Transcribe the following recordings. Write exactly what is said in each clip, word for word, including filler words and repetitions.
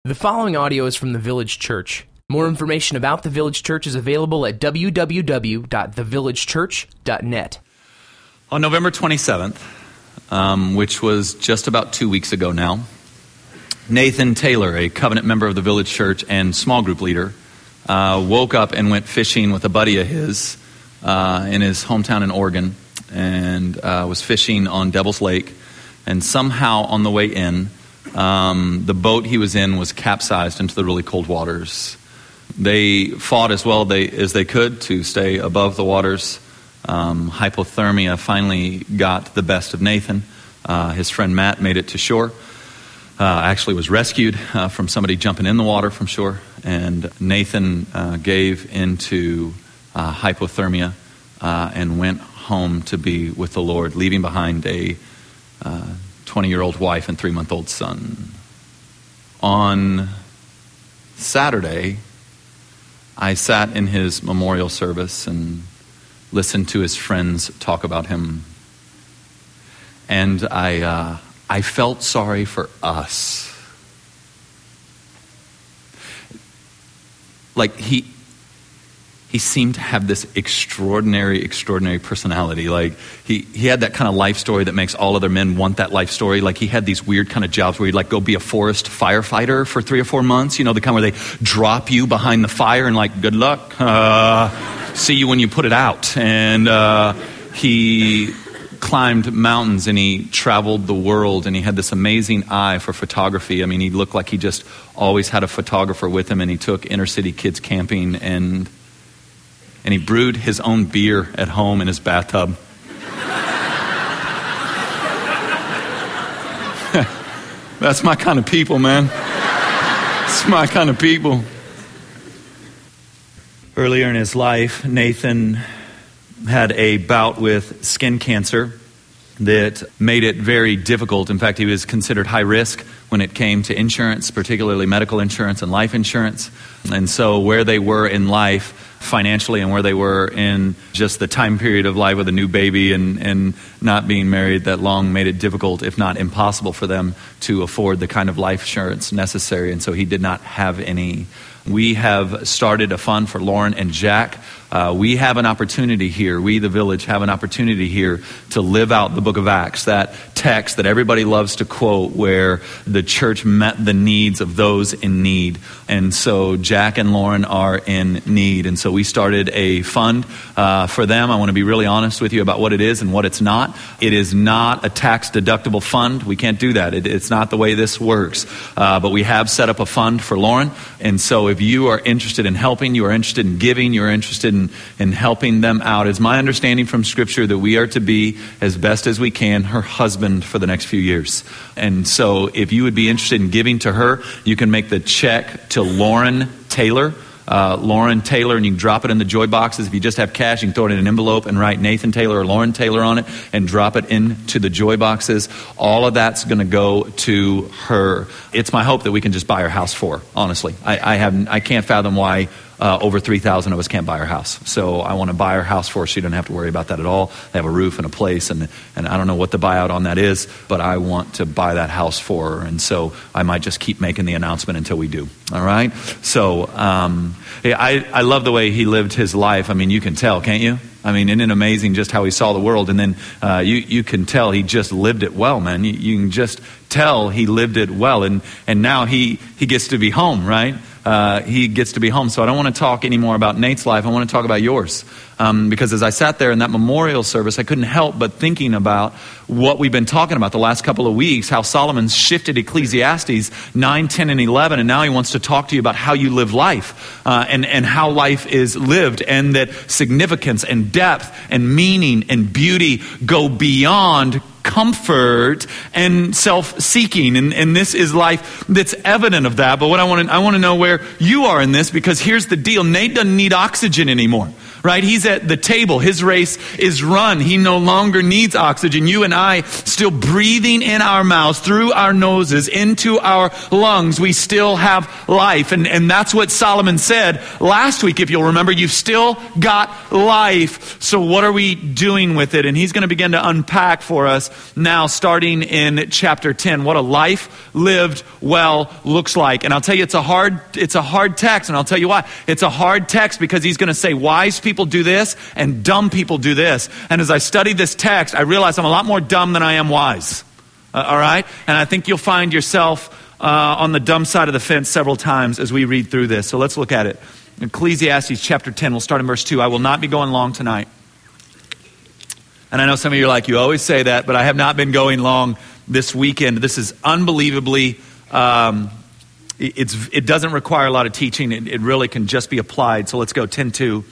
The following audio is from the Village Church. More information about the Village Church is available at w w w dot the village church dot net. On November twenty-seventh, um, which was just about two weeks ago now, Nathan Taylor, a covenant member of the Village Church and small group leader, uh, woke up and went fishing with a buddy of his uh, in his hometown in Oregon, and uh, was fishing on Devil's Lake. And somehow on the way in, um, the boat he was in was capsized into the really cold waters. They fought as well they, as they could to stay above the waters. Um, hypothermia finally got the best of Nathan. Uh, his friend Matt made it to shore. Uh, actually was rescued uh, from somebody jumping in the water from shore. And Nathan uh, gave into uh, hypothermia uh, and went home to be with the Lord, leaving behind a uh, twenty-year-old wife and three-month-old son. On Saturday, I sat in his memorial service and listened to his friends talk about him. And I uh, I felt sorry for us. Like he he seemed to have this extraordinary, extraordinary personality. Like he, he had that kind of life story that makes all other men want that life story. Like he had these weird kind of jobs where he'd like go be a forest firefighter for three or four months. You know, the kind where they drop you behind the fire and like, good luck. Uh, see you when you put it out. And uh, he climbed mountains and he traveled the world and he had this amazing eye for photography. I mean, he looked like he just always had a photographer with him, and he took inner city kids camping, and and he brewed his own beer at home in his bathtub. That's my kind of people, man. That's my kind of people. Earlier in his life, Nathan had a bout with skin cancer that made it very difficult. In fact, he was considered high risk when it came to insurance, particularly medical insurance and life insurance. And so where they were in life financially and where they were in just the time period of life with a new baby and, and not being married that long made it difficult, if not impossible, for them to afford the kind of life insurance necessary. And so he did not have any. We have started a fund for Lauren and Jack. Uh, we have an opportunity here, we the village have an opportunity here to live out the book of Acts, that text that everybody loves to quote where the church met the needs of those in need. And so Jack and Lauren are in need. And so we started a fund uh, for them. I want to be really honest with you about what it is and what it's not. It is not a tax deductible fund. We can't do that. It, it's not the way this works. Uh, but we have set up a fund for Lauren. And so if you are interested in helping, you are interested in giving, you are interested in, in helping them out, it's my understanding from Scripture that we are to be, as best as we can, her husband for the next few years. And so if you would be interested in giving to her, you can make the check to Lauren Taylor. Uh, Lauren Taylor, and you can drop it in the joy boxes. If you just have cash, you can throw it in an envelope and write Nathan Taylor or Lauren Taylor on it and drop it into the joy boxes. All of that's going to go to her. It's my hope that we can just buy her house for her, honestly. I, I have I can't fathom why uh, over three thousand of us can't buy her house. So I want to buy her house for her so you don't have to worry about that at all. They have a roof and a place, and and I don't know what the buyout on that is, but I want to buy that house for her. And so I might just keep making the announcement until we do. All right? So um, yeah, I, I love the way he lived his life. I mean, you can tell, can't you? I mean, isn't it amazing just how he saw the world? And then uh, you, you can tell he just lived it well, man. You, you can just tell he lived it well. And, and now he, he gets to be home, right? Uh, he gets to be home. So I don't want to talk anymore about Nate's life. I want to talk about yours. Um, because as I sat there in that memorial service, I couldn't help but thinking about what we've been talking about the last couple of weeks, how Solomon's shifted Ecclesiastes nine, ten, and eleven, and now he wants to talk to you about how you live life uh, and, and how life is lived, and that significance and depth and meaning and beauty go beyond comfort and self-seeking, and, and this is life that's evident of that. But what I want to I want to know where you are in this, because here's the deal: Nate doesn't need oxygen anymore. right? He's at the table. His race is run. He no longer needs oxygen. You and I still breathing in our mouths, through our noses, into our lungs. We still have life. And, and that's what Solomon said last week, if you'll remember. You've still got life. So what are we doing with it? And he's going to begin to unpack for us now, starting in chapter ten, what a life lived well looks like. And I'll tell you, it's a hard, it's a hard text. And I'll tell you why. It's a hard text because he's going to say wise people do this and dumb people do this. And as I studied this text, I realized I'm a lot more dumb than I am wise. Uh, all right? And I think you'll find yourself uh, on the dumb side of the fence several times as we read through this. So let's look at it. Ecclesiastes chapter ten, we'll start in verse two. I will not be going long tonight. And I know some of you are like, you always say that, but I have not been going long this weekend. This is unbelievably, um, it's, it doesn't require a lot of teaching. It, it really can just be applied. So let's go, ten two.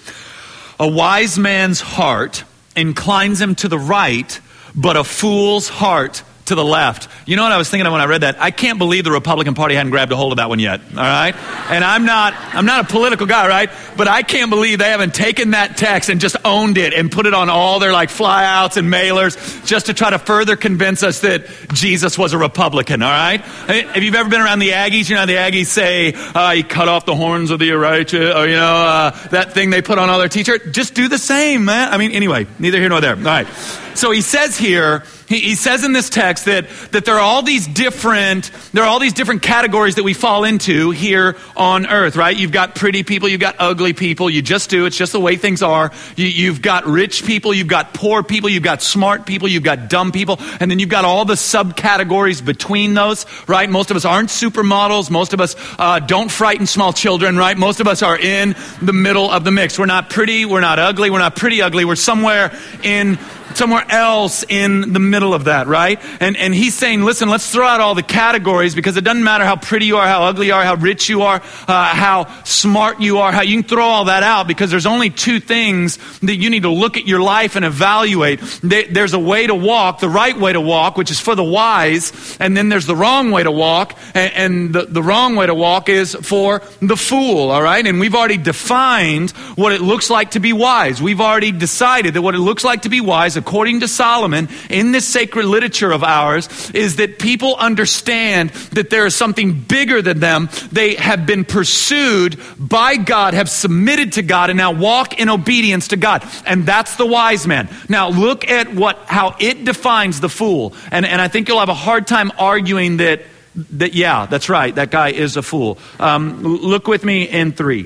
A wise man's heart inclines him to the right, but a fool's heart to the left. You know what I was thinking of when I read that? I can't believe the Republican Party hadn't grabbed a hold of that one yet. All right? And I'm not I'm not a political guy, right? But I can't believe they haven't taken that text and just owned it and put it on all their like flyouts and mailers just to try to further convince us that Jesus was a Republican, all right? If you've ever been around the Aggies, you know the Aggies say, uh, he cut off the horns of the righteous, or you know, uh, that thing they put on all their t-shirts. Just do the same, man. I mean, anyway, neither here nor there. All right. So he says here, he, he says in this text that, that there are all these different, there are all these different categories that we fall into here on earth, right? You've got pretty people, you've got ugly people, you just do, it's just the way things are. You, you've got rich people, you've got poor people, you've got smart people, you've got dumb people, and then you've got all the subcategories between those, right? Most of us aren't supermodels, most of us uh, don't frighten small children, right? Most of us are in the middle of the mix. We're not pretty, we're not ugly, we're not pretty ugly, we're somewhere in somewhere else in the middle of that, right? And and he's saying, listen, let's throw out all the categories, because it doesn't matter how pretty you are, how ugly you are, how rich you are, uh, how smart you are, how you can throw all that out, because there's only two things that you need to look at your life and evaluate. There's a way to walk, the right way to walk, which is for the wise, and then there's the wrong way to walk, and, and the, the wrong way to walk is for the fool, all right? And we've already defined what it looks like to be wise. We've already decided that what it looks like to be wise, according to Solomon, in this sacred literature of ours, is that people understand that there is something bigger than them. They have been pursued by God, have submitted to God, and now walk in obedience to God. And that's the wise man. Now look at what how it defines the fool. And, and I think you'll have a hard time arguing that, that yeah, that's right, that guy is a fool. Um, look with me in three.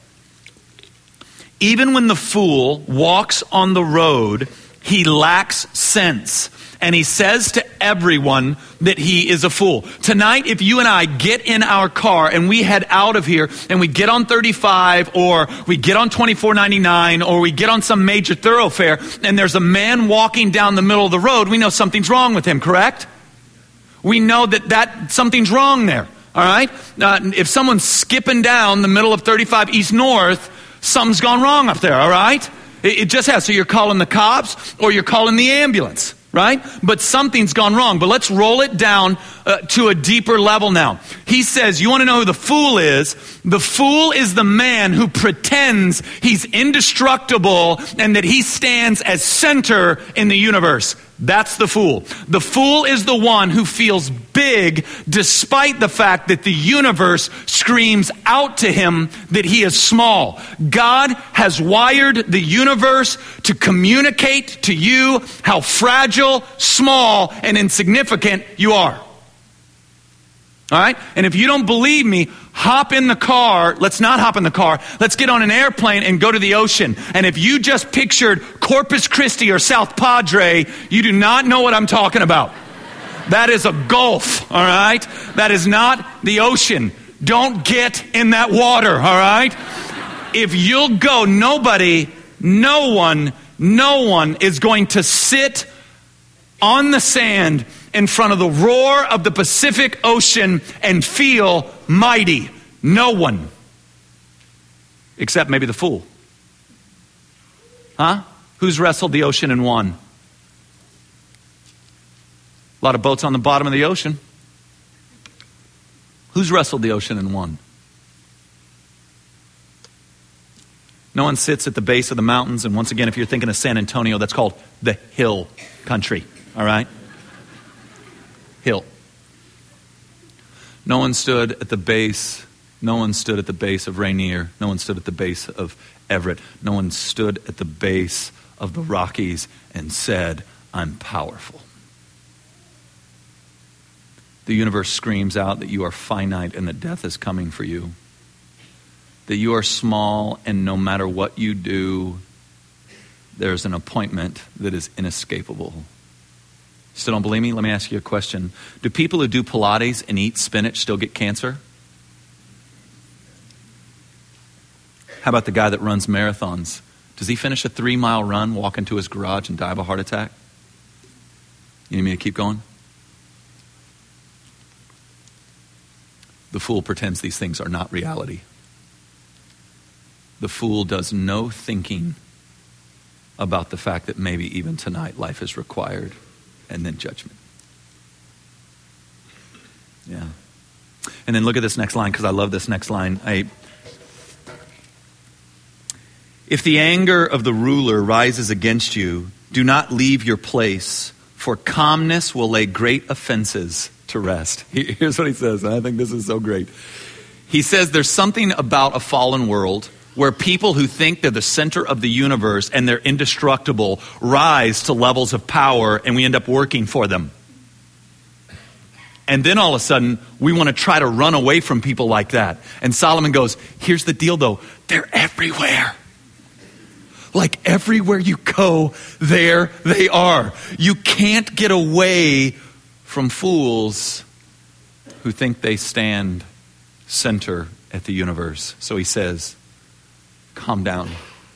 Even when the fool walks on the road, he lacks sense, and he says to everyone that he is a fool. Tonight, if you and I get in our car and we head out of here and we get on thirty-five, or we get on twenty-four ninety-nine, or we get on some major thoroughfare, and there's a man walking down the middle of the road, we know something's wrong with him, correct? We know that, that something's wrong there, all right? Uh, if someone's skipping down the middle of thirty-five east north, something's gone wrong up there, all right? It just has. So you're calling the cops or you're calling the ambulance, right? But something's gone wrong. But let's roll it down uh, to a deeper level now. He says, you want to know who the fool is? The fool is the man who pretends he's indestructible and that he stands as center in the universe. That's the fool. The fool is the one who feels big despite the fact that the universe screams out to him that he is small. God has wired the universe to communicate to you how fragile, small, and insignificant you are. All right? And if you don't believe me, hop in the car. Let's not hop in the car. Let's get on an airplane and go to the ocean. And if you just pictured Corpus Christi or South Padre, you do not know what I'm talking about. That is a gulf, all right? That is not the ocean. Don't get in that water, all right? If you'll go, nobody, no one, no one is going to sit on the sand in front of the roar of the Pacific Ocean and feel mighty. No one. Except maybe the fool. Huh? Who's wrestled the ocean and won? A lot of boats on the bottom of the ocean. Who's wrestled the ocean and won? No one sits at the base of the mountains. And once again, if you're thinking of San Antonio, that's called the hill country. All right? Hill. No one stood at the base. No one stood at the base of Rainier. No one stood at the base of Everett. No one stood at the base of the Rockies and said, I'm powerful. The universe screams out that you are finite and that death is coming for you. That you are small and no matter what you do, there's an appointment that is inescapable. Still don't believe me? Let me ask you a question. Do people who do Pilates and eat spinach still get cancer? How about the guy that runs marathons? Does he finish a three-mile run, walk into his garage, and die of a heart attack? You need me to keep going? The fool pretends these things are not reality. The fool does no thinking about the fact that maybe even tonight life is required, and then judgment. Yeah. And then look at this next line, because I love this next line. I, if the anger of the ruler rises against you, do not leave your place, for calmness will lay great offenses to rest. Here's what he says, and I think this is so great. He says there's something about a fallen world where people who think they're the center of the universe and they're indestructible rise to levels of power, and we end up working for them. And then all of a sudden, we want to try to run away from people like that. And Solomon goes, here's the deal though, they're everywhere. Like everywhere you go, there they are. You can't get away from fools who think they stand center at the universe. So he says, calm down.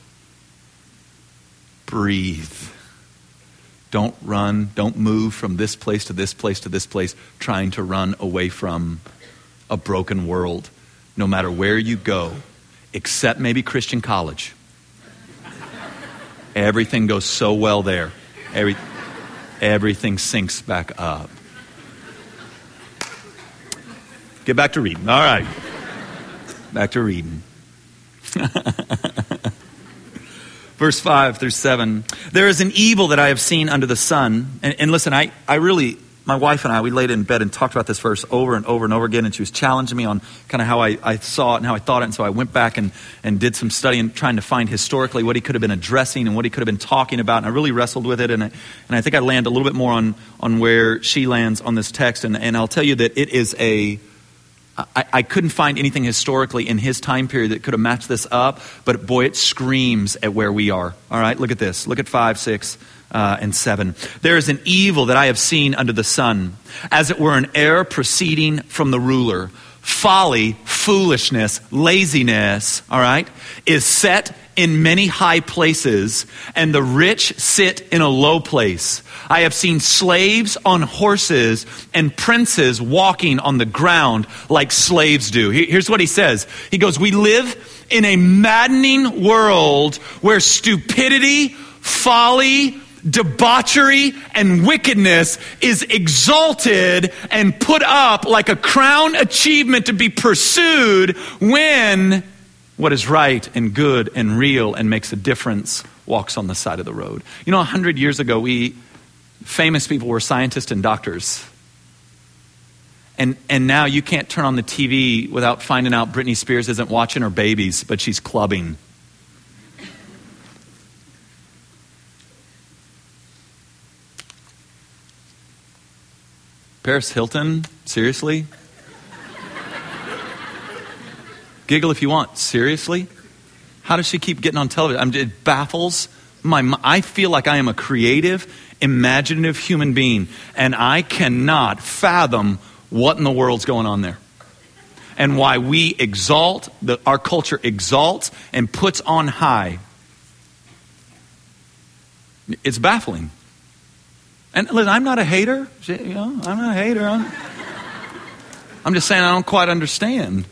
Breathe. Don't run. Don't move from this place to this place to this place, trying to run away from a broken world. No matter where you go, except maybe Christian college. Everything goes so well there. Every, everything sinks back up. Get back to reading. All right. Back to reading. Verse five through seven. There is an evil that I have seen under the sun. And, and listen, I, I really, my wife and I, we laid in bed and talked about this verse over and over and over again. And she was challenging me on kind of how I, I saw it and how I thought it. And so I went back and, and did some studying, trying to find historically what he could have been addressing and what he could have been talking about. And I really wrestled with it. And I, and I think I land a little bit more on, on where she lands on this text. And, and I'll tell you that it is a... I, I couldn't find anything historically in his time period that could have matched this up, but boy, it screams at where we are. All right, look at this. Look at five, six, uh, and seven. There is an evil that I have seen under the sun, as it were an error proceeding from the ruler. Folly, foolishness, laziness, all right, is set in many high places, and the rich sit in a low place. I have seen slaves on horses and princes walking on the ground like slaves do. Here's what he says. He goes, we live in a maddening world where stupidity, folly, debauchery, and wickedness is exalted and put up like a crown achievement to be pursued, when what is right and good and real and makes a difference walks on the side of the road. You know, a hundred years ago, we famous people were scientists and doctors. And and now you can't turn on the T V without finding out Britney Spears isn't watching her babies, but she's clubbing. Paris Hilton? Seriously? Giggle if you want. Seriously? How does she keep getting on television? I mean, it baffles my. I feel like I am a creative, imaginative human being, and I cannot fathom what in the world's going on there, and why we exalt, the, our culture exalts and puts on high. It's baffling. And listen, I'm not a hater. You know, I'm not a hater. I'm, I'm just saying I don't quite understand.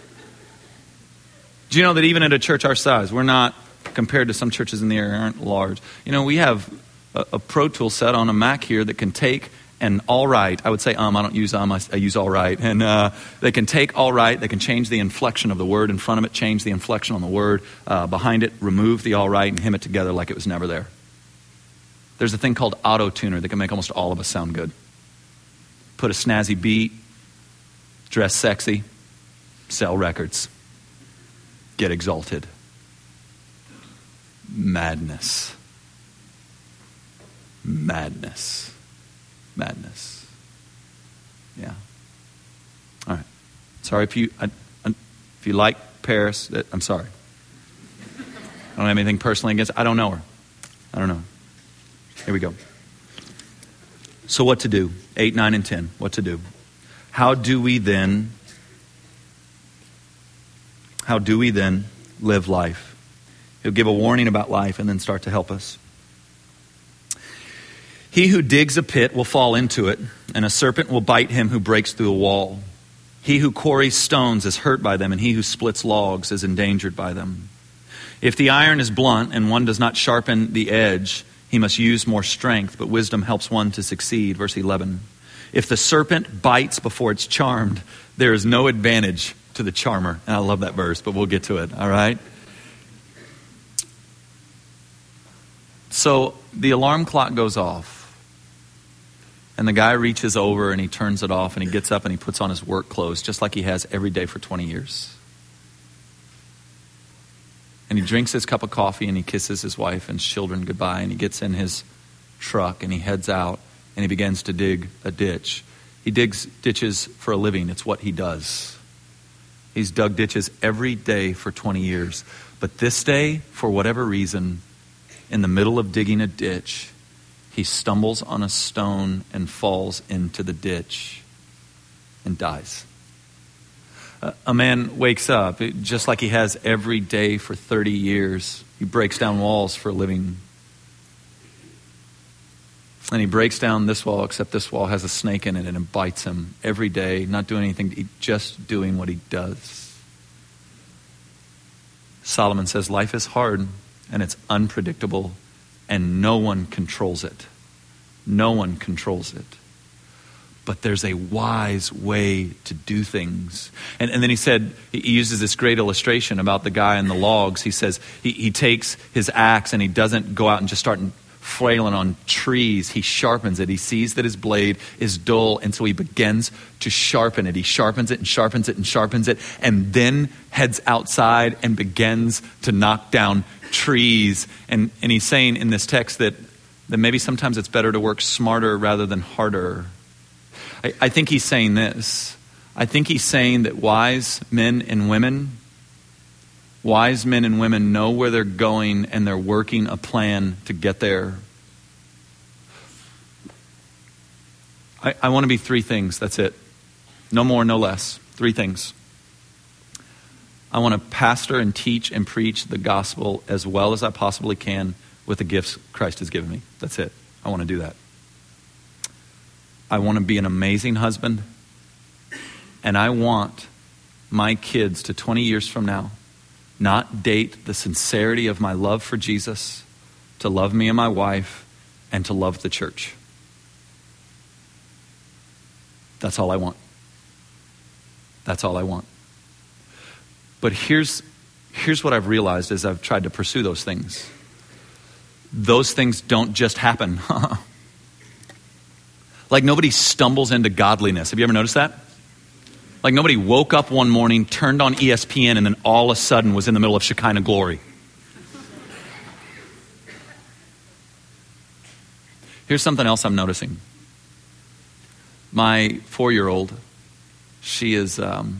Do you know that even at a church our size, we're not, compared to some churches in the area, aren't large. You know, we have a, a Pro Tool set on a Mac here that can take and all right. I would say um, I don't use um, I, I use all right. And uh, they can take all right, they can change the inflection of the word in front of it, change the inflection on the word uh, behind it, remove the all right, and hymn it together like it was never there. There's a thing called auto-tuner that can make almost all of us sound good. Put a snazzy beat, dress sexy, sell records, get exalted. Madness. Madness. Madness. Yeah. All right. Sorry if you I, I, if you like Paris. That, I'm sorry. I don't have anything personally against. I don't know her. I don't know. Here we go. So what to do? Eight, nine, and ten. What to do? How do we then? How do we then live life? He'll give a warning about life and then start to help us. He who digs a pit will fall into it, and a serpent will bite him who breaks through a wall. He who quarries stones is hurt by them, and he who splits logs is endangered by them. If the iron is blunt and one does not sharpen the edge, he must use more strength, but wisdom helps one to succeed. Verse eleven. If the serpent bites before it's charmed, there is no advantage to the charmer. And I love that verse, but we'll get to it, all right? So the alarm clock goes off, and the guy reaches over and he turns it off, and he gets up and he puts on his work clothes just like he has every day for twenty years. And he drinks his cup of coffee and he kisses his wife and children goodbye, and he gets in his truck and he heads out and he begins to dig a ditch. He digs ditches for a living. It's what he does. He's dug ditches every day for twenty years. But this day, for whatever reason, in the middle of digging a ditch, he stumbles on a stone and falls into the ditch and dies. A man wakes up, just like he has every day for thirty years. He breaks down walls for a living. And he breaks down this wall, except this wall has a snake in it and it bites him every day, not doing anything, just doing what he does. Solomon says life is hard and it's unpredictable and no one controls it. No one controls it. But there's a wise way to do things. And, and then he said, he uses this great illustration about the guy in the logs. He says he, he takes his axe and he doesn't go out and just start flailing on trees. He sharpens it. He sees that his blade is dull, and so he begins to sharpen it. He sharpens it and sharpens it and sharpens it, and then heads outside and begins to knock down trees. And, and he's saying in this text that, that maybe sometimes it's better to work smarter rather than harder. I, I think he's saying this. I think he's saying that wise men and women, wise men and women know where they're going and they're working a plan to get there. I, I want to be three things. That's it. No more, no less. Three things. I want to pastor and teach and preach the gospel as well as I possibly can with the gifts Christ has given me. That's it. I want to do that. I want to be an amazing husband. And I want my kids to twenty years from now not date the sincerity of my love for Jesus, to love me and my wife, and to love the church. That's all I want. That's all I want. But here's, here's what I've realized as I've tried to pursue those things. Those things don't just happen. Like nobody stumbles into godliness. Have you ever noticed that? Like nobody woke up one morning, turned on E S P N, and then all of a sudden was in the middle of Shekinah glory. Here's something else I'm noticing. My four-year-old, she is, um,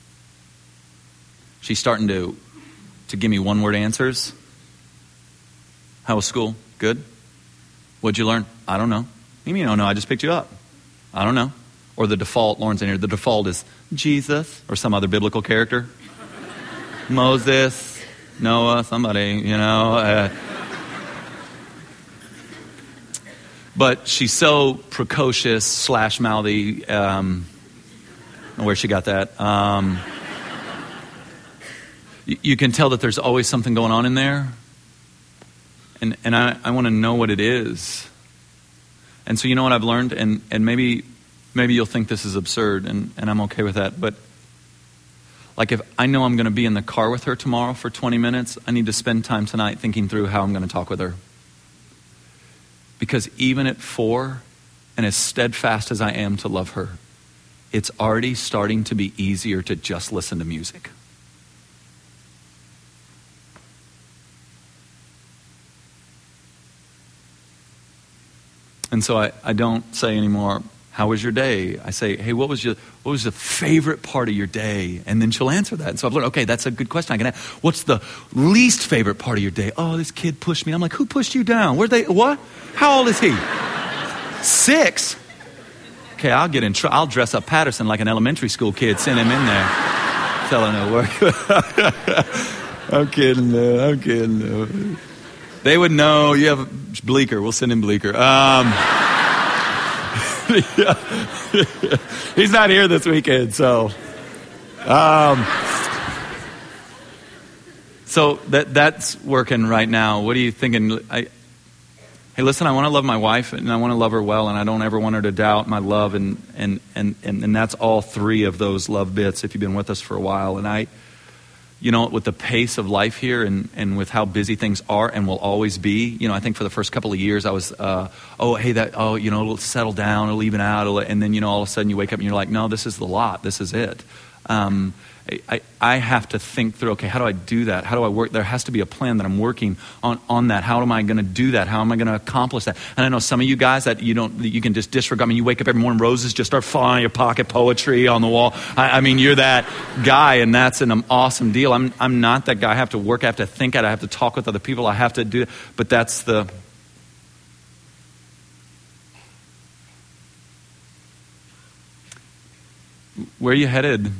she's starting to, to give me one-word answers. How was school? Good? What'd you learn? I don't know. You mean, oh no, I just picked you up. I don't know. Or the default, Lauren's in here, the default is Jesus or some other biblical character. Moses, Noah, somebody, you know. Uh, but she's so precocious slash mouthy. Um, I don't know where she got that. Um, you, you can tell that there's always something going on in there. And, and I, I want to know what it is. And so you know what I've learned, and, and maybe maybe you'll think this is absurd, and, and I'm okay with that, but like if I know I'm going to be in the car with her tomorrow for twenty minutes, I need to spend time tonight thinking through how I'm going to talk with her. Because even at four, and as steadfast as I am to love her, it's already starting to be easier to just listen to music. And so I, I don't say anymore, how was your day? I say, hey, what was your what was the favorite part of your day? And then she'll answer that. And so I've learned, okay, that's a good question. I can ask, what's the least favorite part of your day? Oh, this kid pushed me. I'm like, who pushed you down? Where'd they, what? How old is he? Six? Okay, I'll get in trouble. I'll dress up Patterson like an elementary school kid, send him in there. Telling her work. I'm kidding, though. I'm kidding, though. They would know. You have Bleeker. We'll send him Bleeker. Um, he's not here this weekend, so. Um, so that that's working right now. What are you thinking? I, hey, listen, I want to love my wife, and I want to love her well, and I don't ever want her to doubt my love, and and and and, and that's all three of those love bits if you've been with us for a while. And I, you know, with the pace of life here and, and with how busy things are and will always be, you know, I think for the first couple of years I was, uh, oh, hey, that, oh, you know, it'll settle down, it'll even out. It'll, and then, you know, all of a sudden you wake up and you're like, no, this is the lot. This is it. Um, I, I have to think through, okay, how do I do that? How do I work? There has to be a plan that I'm working on, on that. How am I going to do that? How am I going to accomplish that? And I know some of you guys that you don't, you can just disregard. I mean, you wake up every morning, roses just start falling on your pocket, poetry on the wall. I, I mean, you're that guy, and that's an awesome deal. I'm, I'm not that guy. I have to work. I have to think. I have to talk with other people. I have to do it. But that's the, where are you headed?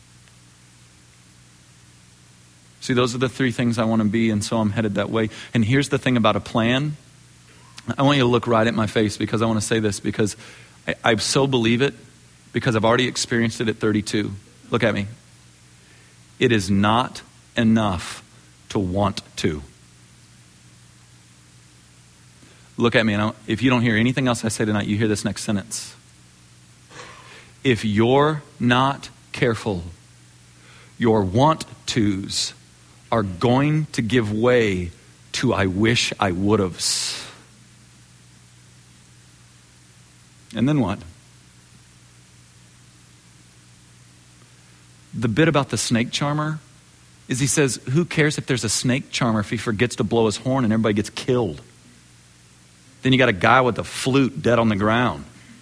See, those are the three things I want to be, and so I'm headed that way. And here's the thing about a plan. I want you to look right at my face because I want to say this because I, I so believe it because I've already experienced it at thirty-two. Look at me. It is not enough to want to. Look at me, and if you don't hear anything else I say tonight, you hear this next sentence. If you're not careful, your want-tos are going to give way to I wish I would have's. And then what? The bit about the snake charmer is he says, who cares if there's a snake charmer if he forgets to blow his horn and everybody gets killed? Then you got a guy with a flute dead on the ground.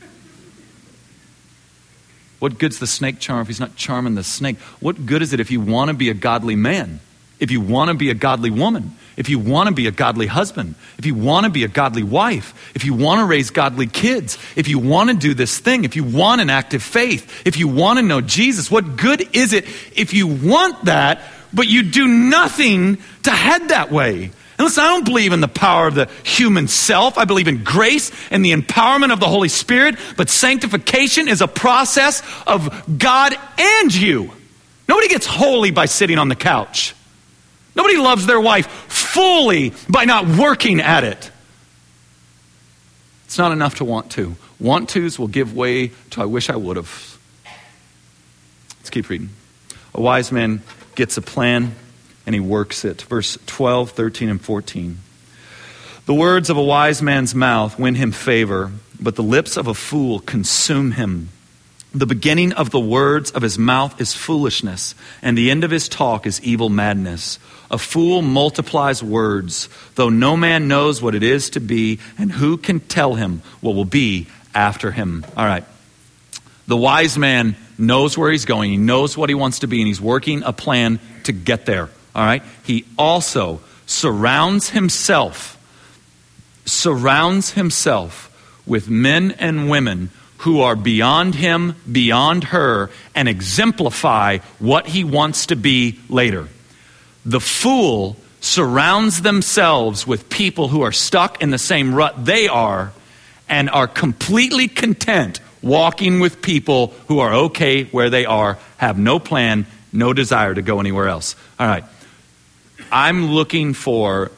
What good's the snake charmer if he's not charming the snake? What good is it if you want to be a godly man? If you want to be a godly woman? If you want to be a godly husband? If you want to be a godly wife? If you want to raise godly kids? If you want to do this thing? If you want an active faith? If you want to know Jesus? What good is it if you want that, but you do nothing to head that way? And listen, I don't believe in the power of the human self. I believe in grace and the empowerment of the Holy Spirit. But sanctification is a process of God and you. Nobody gets holy by sitting on the couch. Nobody loves their wife fully by not working at it. It's not enough to want to. Want tos will give way to I wish I would have. Let's keep reading. A wise man gets a plan and he works it. Verse twelve, thirteen, and fourteen. The words of a wise man's mouth win him favor, but the lips of a fool consume him. The beginning of the words of his mouth is foolishness, and the end of his talk is evil madness. A fool multiplies words, though no man knows what it is to be, and who can tell him what will be after him? All right. The wise man knows where he's going. He knows what he wants to be, and he's working a plan to get there. All right. He also surrounds himself, surrounds himself with men and women who are beyond him, beyond her, and exemplify what he wants to be later. The fool surrounds themselves with people who are stuck in the same rut they are and are completely content walking with people who are okay where they are, have no plan, no desire to go anywhere else. All right. I'm looking for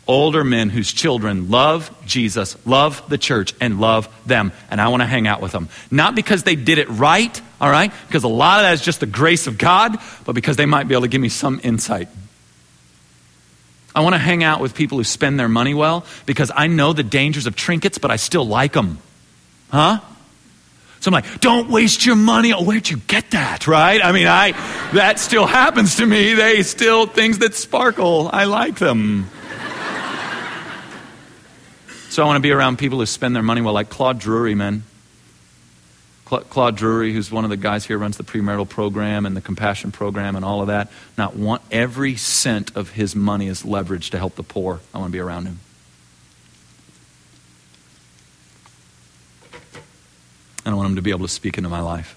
Older men whose children love Jesus, love the church, and love them. And I want to hang out with them. Not because they did it right, all right? Because a lot of that is just the grace of God, but because they might be able to give me some insight. I want to hang out with people who spend their money well because I know the dangers of trinkets, but I still like them. Huh? So I'm like, don't waste your money. Oh, where'd you get that, right? I mean, I that still happens to me. They still, things that sparkle, I like them. So I want to be around people who spend their money well, like Claude Drury, man. Claude Drury, who's one of the guys here, runs the premarital program and the compassion program and all of that. Not one, every cent of his money is leveraged to help the poor. I want to be around him. And I want him to be able to speak into my life.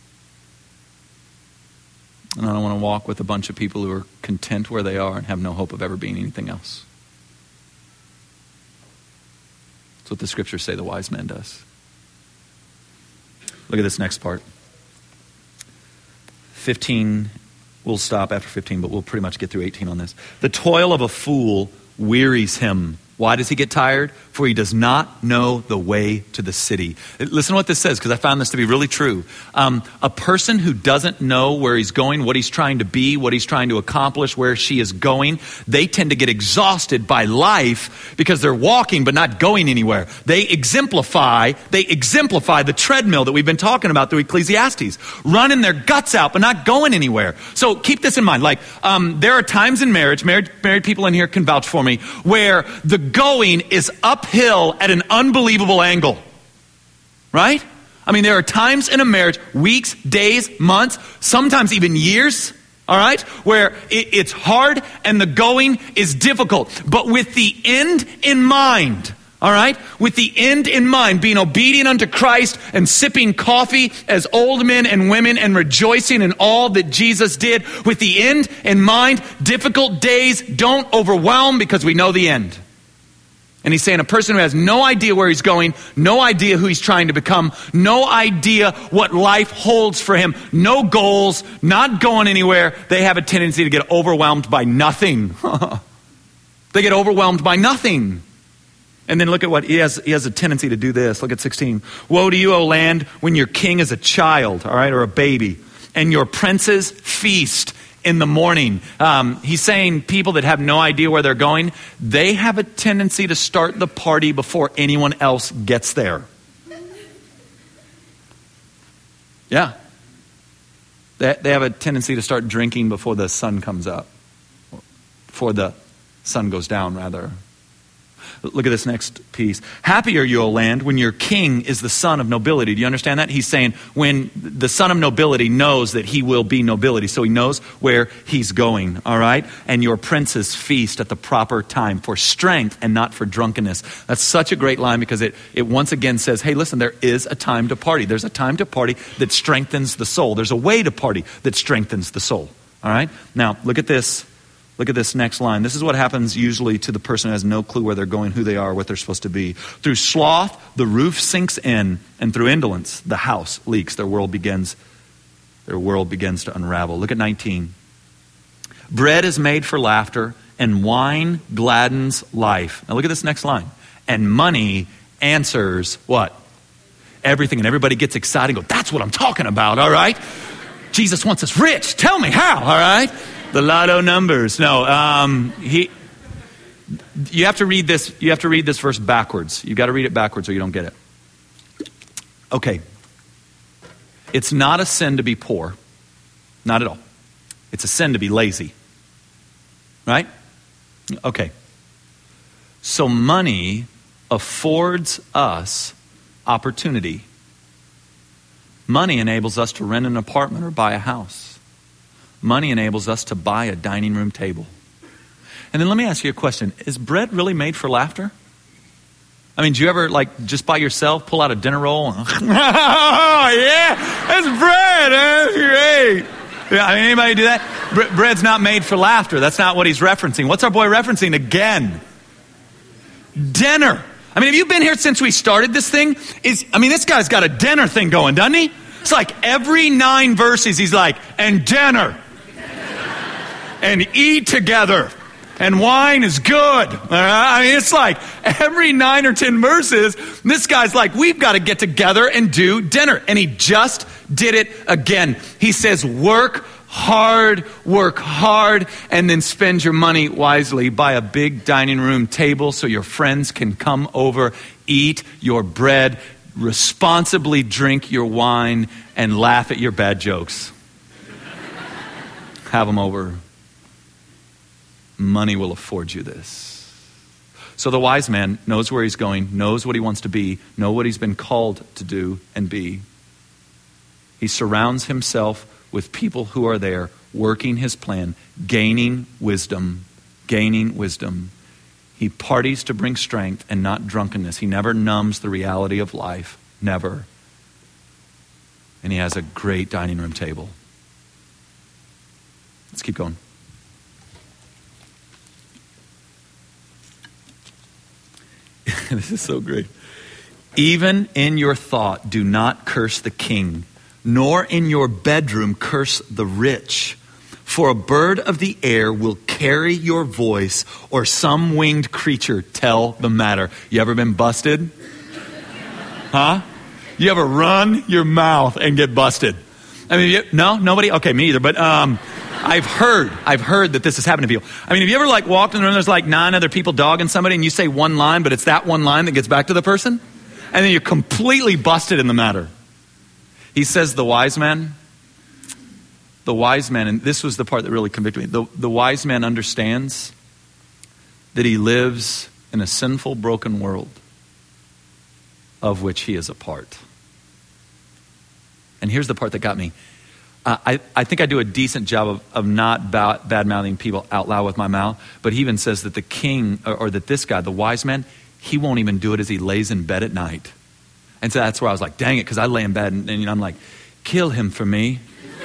And I don't want to walk with a bunch of people who are content where they are and have no hope of ever being anything else. That's what the scriptures say the wise man does. Look at this next part. fifteen, we'll stop after fifteen, but we'll pretty much get through eighteen on this. The toil of a fool wearies him. Why does he get tired? For he does not know the way to the city. Listen to what this says, because I found this to be really true. Um, a person who doesn't know where he's going, what he's trying to be, what he's trying to accomplish, where she is going, they tend to get exhausted by life because they're walking but not going anywhere. They exemplify, they exemplify the treadmill that we've been talking about through Ecclesiastes. Running their guts out but not going anywhere. So keep this in mind. Like, um, there are times in marriage, married, married people in here can vouch for me, where the going is uphill at an unbelievable angle. Right? I mean, there are times in a marriage, weeks, days, months, sometimes even years, all right, where it, it's hard and the going is difficult. But with the end in mind, all right, with the end in mind, being obedient unto Christ and sipping coffee as old men and women and rejoicing in all that Jesus did, with the end in mind, difficult days don't overwhelm because we know the end. And he's saying a person who has no idea where he's going, no idea who he's trying to become, no idea what life holds for him, no goals, not going anywhere, they have a tendency to get overwhelmed by nothing. They get overwhelmed by nothing. And then look at what he has. He has a tendency to do this. Look at sixteen. Woe to you, O land, when your king is a child, all right, or a baby, and your princes feast in the morning. Um, he's saying people that have no idea where they're going, they have a tendency to start the party before anyone else gets there. Yeah. They, they have a tendency to start drinking before the sun comes up. Before the sun goes down, rather. Look at this next piece. Happy are you, O land, when your king is the son of nobility. Do you understand that? He's saying when the son of nobility knows that he will be nobility. So he knows where he's going, all right? And your princes feast at the proper time for strength and not for drunkenness. That's such a great line because it, it once again says, hey, listen, there is a time to party. There's a time to party that strengthens the soul. There's a way to party that strengthens the soul, all right? Now, look at this. Look at this next line. This is what happens usually to the person who has no clue where they're going, who they are, what they're supposed to be. Through sloth, the roof sinks in, and through indolence, the house leaks. Their world begins, their world begins to unravel. Look at nineteen. Bread is made for laughter, and wine gladdens life. Now look at this next line. And money answers what? Everything. And everybody gets excited and go, that's what I'm talking about, all right? Jesus wants us rich. Tell me how, all right? The lotto numbers. No, um, he. You have to read this. You have to read this verse backwards. You got to read it backwards, or you don't get it. Okay. It's not a sin to be poor, not at all. It's a sin to be lazy, right? Okay. So money affords us opportunity. Money enables us to rent an apartment or buy a house. Money enables us to buy a dining room table. And then let me ask you a question. Is bread really made for laughter? I mean, do you ever, like, just by yourself pull out a dinner roll and, oh, yeah, that's bread. That's great. Yeah, I mean, anybody do that? Bre- bread's not made for laughter. That's not what he's referencing. What's our boy referencing again? Dinner. I mean, have you been here since we started this thing? Is I mean, this guy's got a dinner thing going, doesn't he? It's like every nine verses, he's like, and dinner. And eat together. And wine is good. I mean, it's like every nine or ten verses, this guy's like, we've got to get together and do dinner. And he just did it again. He says, work hard, work hard, and then spend your money wisely. Buy a big dining room table so your friends can come over, eat your bread, responsibly drink your wine, and laugh at your bad jokes. Have them over. Money will afford you this. So the wise man knows where he's going, knows what he wants to be, knows what he's been called to do and be. He surrounds himself with people who are there working his plan, gaining wisdom, gaining wisdom. He parties to bring strength and not drunkenness. He never numbs the reality of life, never. And he has a great dining room table. Let's keep going. This is so great. Even in your thought, do not curse the king, nor in your bedroom curse the rich. For a bird of the air will carry your voice, or some winged creature tell the matter. You ever been busted? Huh? You ever run your mouth and get busted? I mean, you, no, nobody? Okay, me either. But um, I've heard, I've heard that this has happened to people. I mean, have you ever like walked in the room, there's like nine other people dogging somebody, and you say one line, but it's that one line that gets back to the person? And then you're completely busted in the matter. He says the wise man, the wise man, and this was the part that really convicted me. The, the wise man understands that he lives in a sinful, broken world of which he is a part. And here's the part that got me. Uh, I, I think I do a decent job of, of not ba- bad-mouthing people out loud with my mouth, but he even says that the king, or, or that this guy, the wise man, he won't even do it as he lays in bed at night. And so that's where I was like, dang it, because I lay in bed and, and you know, I'm like, kill him for me.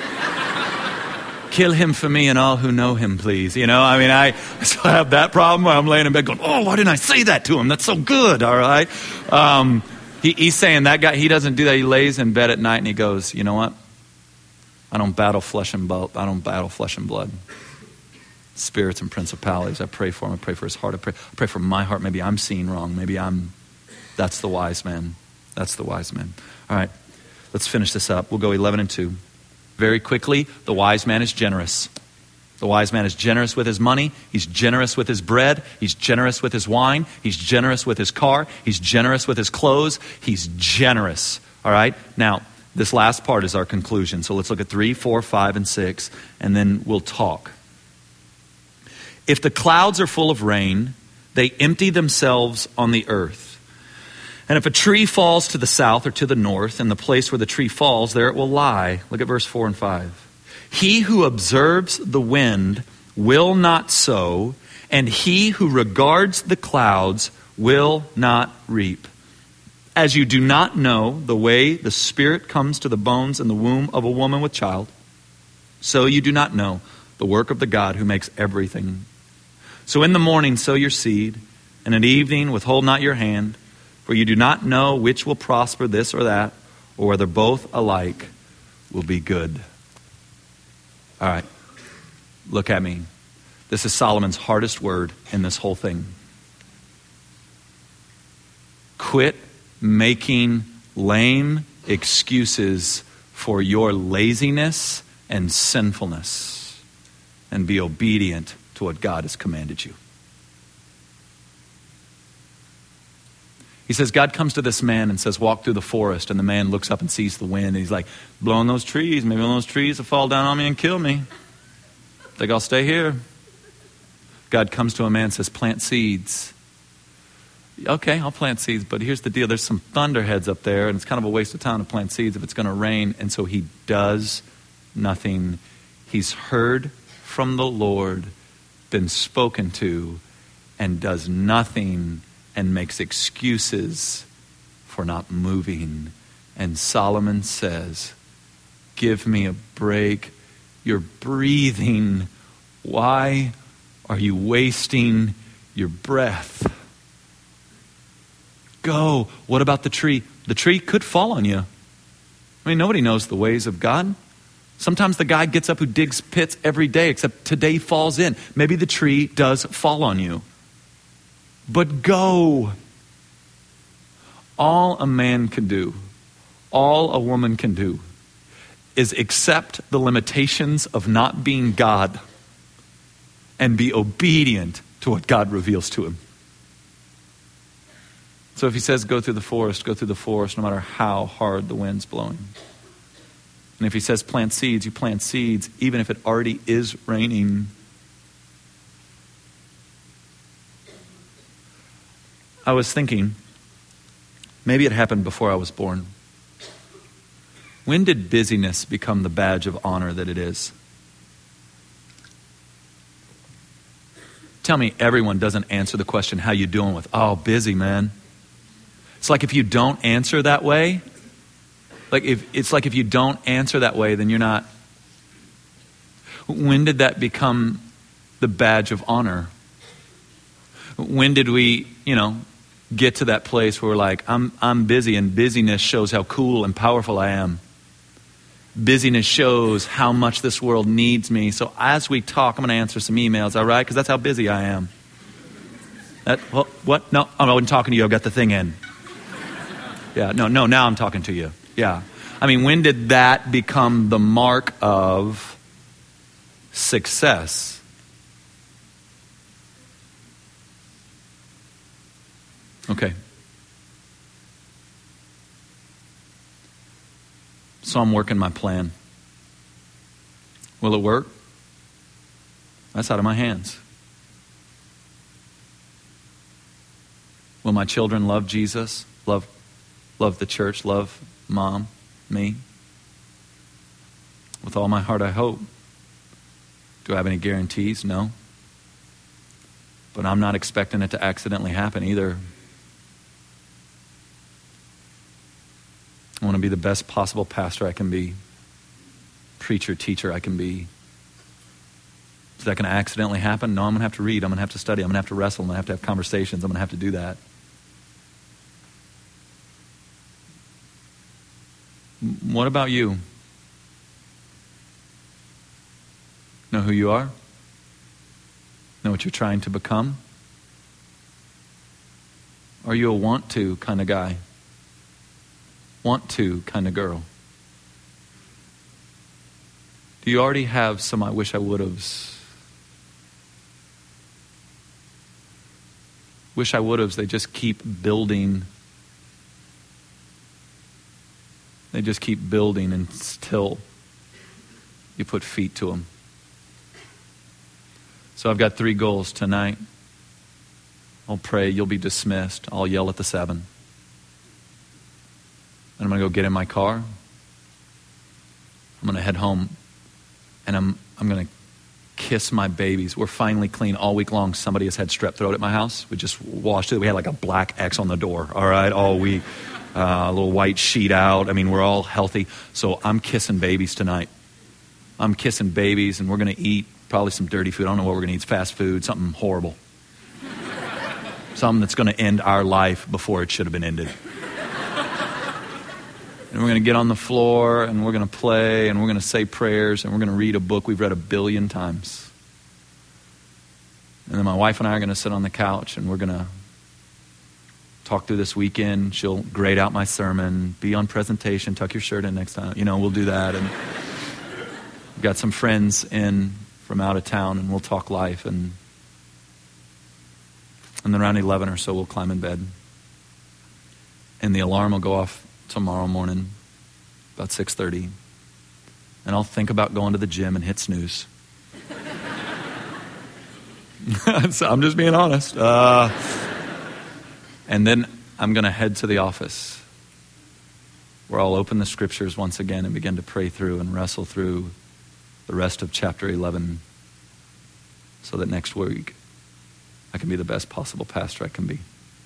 Kill him for me and all who know him, please. You know, I mean, I still have that problem where I'm laying in bed going, oh, why didn't I say that to him? That's so good, all right? Um, he, he's saying that guy, he doesn't do that. He lays in bed at night and he goes, you know what? I don't battle flesh and blood. I don't battle flesh and blood. Spirits and principalities. I pray for him. I pray for his heart. I pray, I pray for my heart. Maybe I'm seeing wrong. Maybe I'm, that's the wise man. That's the wise man. All right, let's finish this up. We'll go eleven and two. Very quickly, the wise man is generous. The wise man is generous with his money. He's generous with his bread. He's generous with his wine. He's generous with his car. He's generous with his clothes. He's generous. All right? Now, this last part is our conclusion. So let's look at three, four, five, and six, and then we'll talk. If the clouds are full of rain, they empty themselves on the earth. And if a tree falls to the south or to the north, in the place where the tree falls, there it will lie. Look at verse four and five. He who observes the wind will not sow, and he who regards the clouds will not reap. As you do not know the way the Spirit comes to the bones in the womb of a woman with child, so you do not know the work of the God who makes everything. So in the morning sow your seed, and at evening withhold not your hand, for you do not know which will prosper, this or that, or whether both alike will be good. All right, look at me. This is Solomon's hardest word in this whole thing. Quit making lame excuses for your laziness and sinfulness, and be obedient to what God has commanded you. He says, God comes to this man and says, walk through the forest. And the man looks up and sees the wind. And he's like, blowing those trees. Maybe one of those trees will fall down on me and kill me. Think I'll stay here. God comes to a man and says, plant seeds. Okay, I'll plant seeds. But here's the deal. There's some thunderheads up there. And it's kind of a waste of time to plant seeds if it's going to rain. And so he does nothing. He's heard from the Lord, been spoken to, and does nothing, and makes excuses for not moving. And Solomon says, give me a break. You're breathing. Why are you wasting your breath? Go. What about the tree? The tree could fall on you. I mean, nobody knows the ways of God. Sometimes the guy gets up who digs pits every day, except today falls in. Maybe the tree does fall on you. But go. All a man can do, all a woman can do, is accept the limitations of not being God and be obedient to what God reveals to him. So if he says go through the forest, go through the forest no matter how hard the wind's blowing. And if he says plant seeds, you plant seeds even if it already is raining. I was thinking, maybe it happened before I was born. When did busyness become the badge of honor that it is? Tell me everyone doesn't answer the question, how you doing with, oh, busy, man. It's like if you don't answer that way, like if it's like if you don't answer that way, then you're not. When did that become the badge of honor? When did we, you know, get to that place where we're like, I'm I'm busy, and busyness shows how cool and powerful I am. Busyness shows how much this world needs me. So as we talk, I'm going to answer some emails, all right? Because that's how busy I am. That, well, what? No, I wasn't talking to you. I got the thing in. Yeah, no, no, now I'm talking to you. Yeah. I mean, when did that become the mark of success? Okay. So I'm working my plan. Will it work? That's out of my hands. Will my children love Jesus? Love Love the church, love mom, me. With all my heart, I hope. Do I have any guarantees? No. But I'm not expecting it to accidentally happen either. I want to be the best possible pastor I can be, preacher, teacher I can be. Is that going to accidentally happen? No, I'm going to have to read. I'm going to have to study. I'm going to have to wrestle. I'm going to have to have conversations. I'm going to have to do that. What about you? Know who you are? Know what you're trying to become? Are you a want to kind of guy? Want to kind of girl? Do you already have some I wish I would have's? Wish I would have's, they just keep building. They just keep building until you put feet to them. So I've got three goals tonight. I'll pray, you'll be dismissed. I'll yell at the seven. And I'm going to go get in my car. I'm going to head home. And I'm I'm going to kiss my babies. We're finally clean all week long. Somebody has had strep throat at my house. We just washed it. We had like a black X on the door, all right, all week. Uh, a little white sheet out. I mean, we're all healthy. So I'm kissing babies tonight. I'm kissing babies, and we're going to eat probably some dirty food. I don't know what we're going to eat. It's fast food, something horrible. Something that's going to end our life before it should have been ended. And we're going to get on the floor, and we're going to play, and we're going to say prayers, and we're going to read a book we've read a billion times. And then my wife and I are going to sit on the couch, and we're going to talk through this weekend. She'll grade out my sermon, be on presentation, tuck your shirt in next time. You know, we'll do that. And we've got some friends in from out of town, and we'll talk life. And, and then around eleven or so, we'll climb in bed. And the alarm will go off tomorrow morning, about six thirty. And I'll think about going to the gym and hit snooze. So I'm just being honest. Uh... And then I'm going to head to the office where I'll open the scriptures once again and begin to pray through and wrestle through the rest of chapter eleven so that next week I can be the best possible pastor I can be.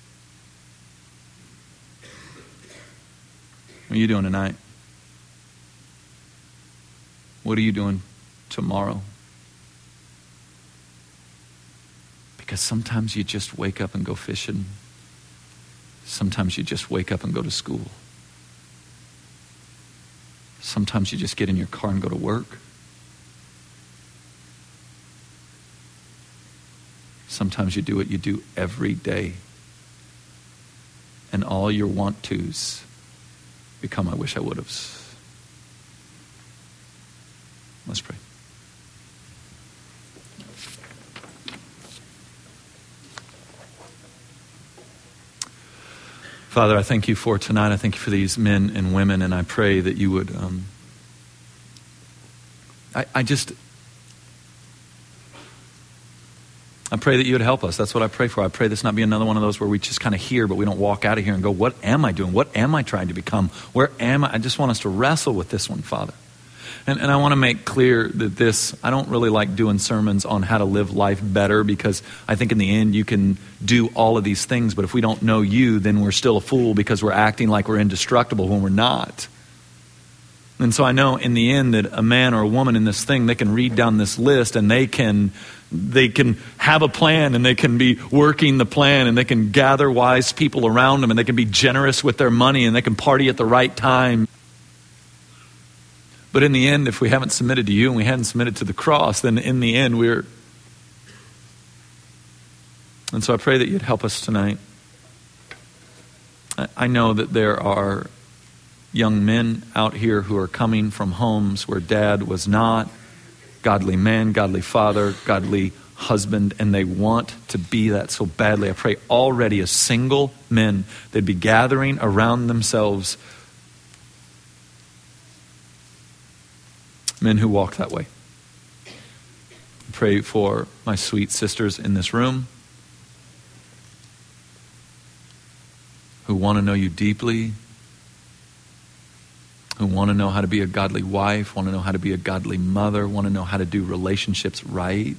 What are you doing tonight? What are you doing tomorrow? Because sometimes you just wake up and go fishing. Sometimes you just wake up and go to school. Sometimes you just get in your car and go to work. Sometimes you do what you do every day. And all your want-tos become I wish I would have. Let's pray. Father, I thank you for tonight. I thank you for these men and women, and I pray that you would, um, I, I just, I pray that you would help us. That's what I pray for. I pray this not be another one of those where we just kind of hear, but we don't walk out of here and go, what am I doing? What am I trying to become? Where am I? I just want us to wrestle with this one, Father. And, and I want to make clear that this, I don't really like doing sermons on how to live life better, because I think in the end you can do all of these things, but if we don't know you, then we're still a fool because we're acting like we're indestructible when we're not. And so I know in the end that a man or a woman in this thing, they can read down this list and they can they can have a plan, and they can be working the plan, and they can gather wise people around them, and they can be generous with their money, and they can party at the right time. But in the end, if we haven't submitted to you and we haven't submitted to the cross, then in the end we're... And so I pray that you'd help us tonight. I know that there are young men out here who are coming from homes where dad was not godly man, godly father, godly husband, and they want to be that so badly. I pray already as single men, they'd be gathering around themselves men who walk that way. I pray for my sweet sisters in this room who want to know you deeply, who want to know how to be a godly wife, want to know how to be a godly mother, want to know how to do relationships right.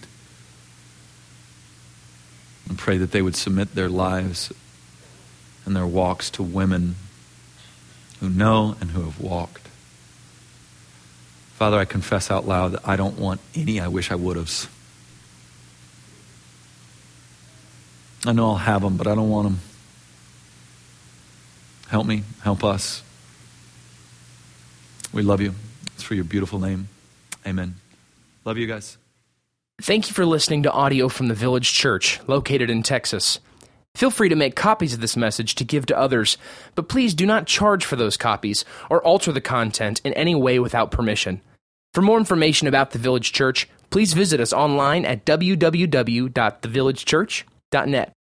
And pray that they would submit their lives and their walks to women who know and who have walked. Father, I confess out loud that I don't want any I wish I would have. I know I'll have them, but I don't want them. Help me, help us. We love you. It's for your beautiful name. Amen. Love you guys. Thank you for listening to audio from the Village Church, located in Texas. Feel free to make copies of this message to give to others, but please do not charge for those copies or alter the content in any way without permission. For more information about the Village Church, please visit us online at w w w dot the village church dot net.